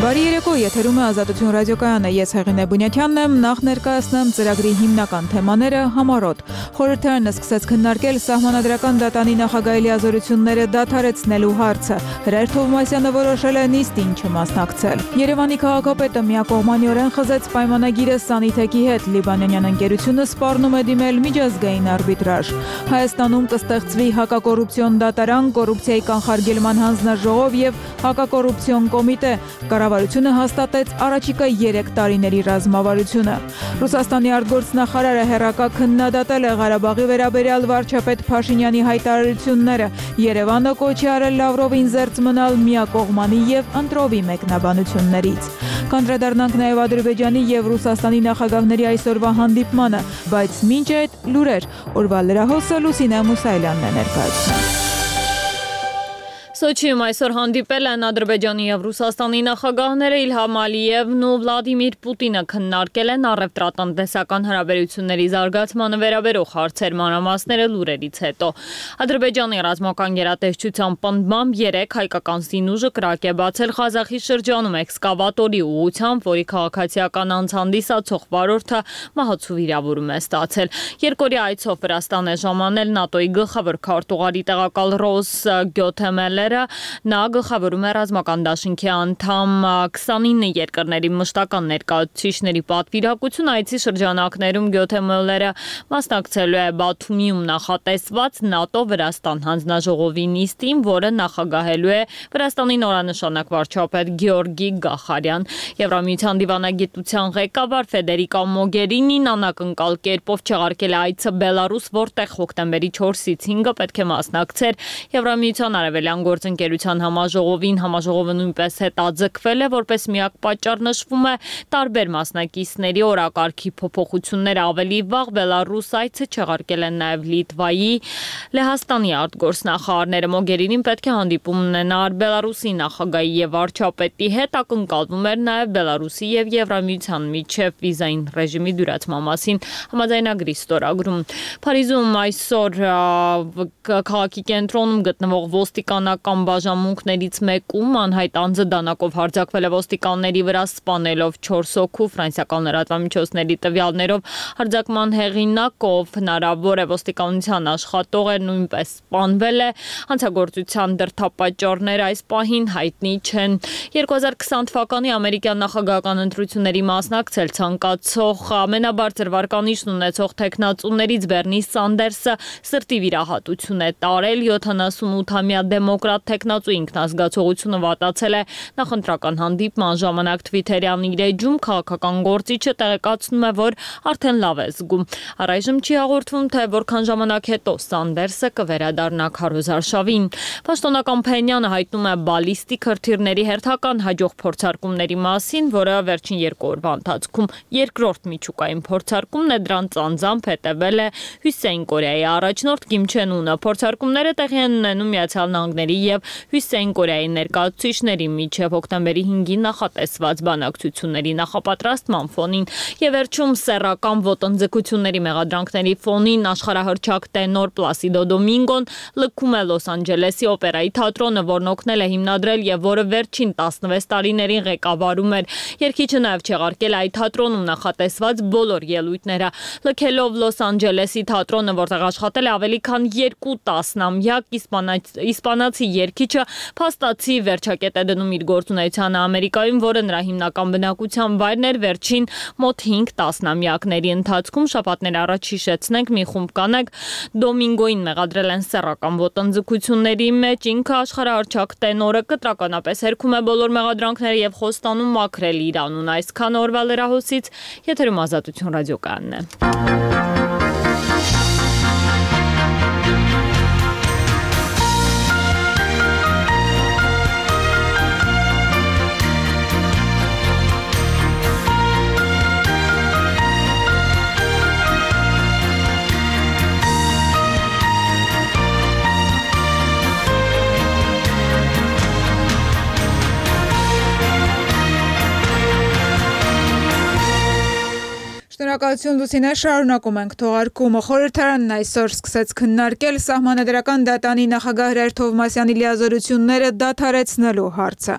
Բարի երեկո, եթերում է Ազատություն ռադիոկայանը, ես Հեղինե Բունյաթյանն եմ, նախ ներկայացնեմ ծրագրի հիմնական թեմաները համառոտ։ Խորհրդարանը սկսեց քննարկել սահմանադրական դատանի նախագահի լիազորությունները դադարեցնելու հարցը։ Հրայր Թովմասյանը որոշել է նիստին չմասնակցել։ Երևանի քաղաքապետը միակողմանիորեն խզեց պայմանագիրը Սանիթեքի հետ, լիբանանյան ընկերությունը սպառնում է դիմել միջազգային արբիտրաժ։ Հայաստանում կստեղծվի հակակոռուպցիոն դատարան, կոռուպցիայի կանխարգելման հանձնաժողով եւ հակակոռուպցիոն կոմիտե։ Կառավարությունը հաստատեց առաջիկա 3 տարիների ռազմավարությունը։ Ռուսաստանի արտգործնախարարը հեռակա քննադատել է Ղարաբաղի վերաբերյալ վարչապետ Փաշինյանի հայտարարությունները։ Երևանը կոչ է արել Լավրովին զերծ մնալ միակողմանի եւ ընտրովի մեկնաբանություններից։ Կանդրադառնանք նաեւ Ադրբեջանի եւ Ռուսաստանի նախագահների այսօրվա հանդիպմանը, բայց մինչ այդ լուրեր։ Օրվա լրահոսը Լուսինե Մուսայելյանն է ներկայացնում։ Սոչիում այսօր հանդիպել են Ադրբեջանի եւ Ռուսաստանի նախագահները Իլհամ Ալիևն ու Վլադիմիր Պուտինը քննարկել են առևտրատնտեսական հարաբերությունների զարգացմանը վերաբերող հարցեր մանրամասները լուրերից հետո։ Ադրբեջանի ռազմական գերատեսչության պնդմամբ 3 հայկական զինուժը կրակ է բացել Ղազախի շրջանում էքսկավատորի ուղղությամբ, որի քաղաքացիական անց հանդիսացող վարորդը մահացու վիրավորում է ստացել։ Երկօրյա այցով Վրաստան է ժամանել ՆԱՏՕ-ի գլխավոր քարտուղարի տեղակալ Ռոս Գյոթեմելը։ Նա գլխավորում է ռազմական դաշինքի անդամ 29 երկրների մշտական ներկայացուցիչների պատվիրակություն այցի շրջանակներում Գյոթեմելերը մասնակցելու է Բաթումիում նախատեսված ՆԱՏՕ-Վրաստան հանձնաժողովի նիստին, որը նախագահելու է Վրաստանի նորանշանակ վարչապետ Գեորգի Գախարյան։ Եվրամիության դիվանագիտության ղեկավար Ֆեդերիկա Մոգերինին անակնկալ կերպով չեղարկել է այցը Բելարուս, որտեղ հոկտեմբերի 4-ից 5-ը պետք է մասնակցեր Եվրամիության արևելյան գործընկերության համաժողովը նույնպես հետաձգվել է, որպես միակ պատճառ նշվում է տարբեր մասնակիցների օրակարգի փոփոխությունները ավելի վաղ Բելարուս այցը չեղարկել են նաև Լիտվայի, Լեհաստանի արտգործնախարարները։ Մոգերինին պետք է հանդիպում ունենար Բելարուսի նախագահի եւ վարչապետի հետ, ակնկալվում էր նաև Բելարուսի եւ Եվրամիության միջև վիզային ռեժիմի դյուրացման մասին համաձայնագրի ստորագրում։ Փարիզում այսօր քաղաքի կենտրոնում գտնվող ոստիկանական բաժանմունքներից մեկում անհայտ անձը դանակով հարձակվել է ոստիկանների վրա, սպանելով 4 հոգու։ Ֆրանսիական լրատվամիջոցների տվյալներով հարձակման հեղինակով հնարավոր է ոստիկանության աշխատող էր, նույնպես սպանվել է։ Հանցագործության դրդապատճառները այս պահին հայտնի չեն։ 2020 թվականի ամերիկյան նախագահական ընտրությունների մասնակցել ցանկացող ամենաբարձր վարկանիշն ունեցող տեխնացուներից Բերնի Սանդերսը սրտի վիրահատություն է տարել։ 78-ամյա դեմոկրատ տեխնացու ինքնազգացողությունը վատացել է նախընտրական հանդիպման ժամանակ Թվիթերյան իր էջում քաղաքական գործիչը տեղեկացնում է, որ արդեն լավ է զգում։ Առայժմ չի հաղորդվում, թե որքան ժամանակ հետո Սանդերսը կվերադառնա քարոզարշավին։ Պաշտոնական Փենյանը հայտնում է բալիստիկ հրթիռների հերթական հաջող փորձարկումների մասին, որը վերջին 2 օրվա ընթացքում երկրորդ միջուկային փորձարկումն է, դրանց անձամբ հետևել է Հյուսիսային Կորեայի առաջնորդ Կիմ Չեն Ունը։ Փորձարկումները տեղի են ունենում Միացյալ Նահանգների եւ Հյուսիսային Կորեայի ներկայացուցիչների միջև հոկտեմբերի 5-ին նախատեսված բանակցությունների նախապատրաստման ֆոնին։ Եվ վերջում սեռական ոտնձգությունների մեղադրանքների ֆոնին աշխարհահռչակ տենոր Պլասիդո Դոմինգոն լքում է Լոս Անջելեսի օպերայի թատրոնը, որն օգնել է հիմնադրել եւ որը վերջին 16 տարիներին ղեկավարում էր։ Երգիչը նաեւ չեղարկել է այդ թատրոնում նախատեսված բոլոր ելույթները։ Լքելով Լոս Անջելեսի թատրոնը, որտեղ աշխատել է ավելի քան 2 տասնամյակ, իսպանացի երգիչը փաստացի վերջակետ է դնում իր գործունեությանը Ամերիկայում, որը նրա հիմնական բնակության վայրն էր վերջին մոտ 5 տասնամյակների ընթացքում։ Շաբաթներ առաջ հիշեցնենք, մի խումբ կանայք Դոմինգոին մեղադրել են սեռական ոտնձգությունների մեջ։ Ինքը աշխարհահռչակ տենորը կտրականապես հերքում է բոլոր մեղադրանքները եւ խոստանում մաքրել իր անունը։ Այսքան օրվա լրահոսից, եթերում Ազատություն ռադիոկայանն է։ Շնորհակալություն Լուսինե, շարունակում ենք թողարկումը։ Խորհրդարանն այսօր սկսեց քննարկել սահմանադրական դատանի նախագահ Հրայր Թովմասյանի լիազորությունները դադարեցնելու հարցը։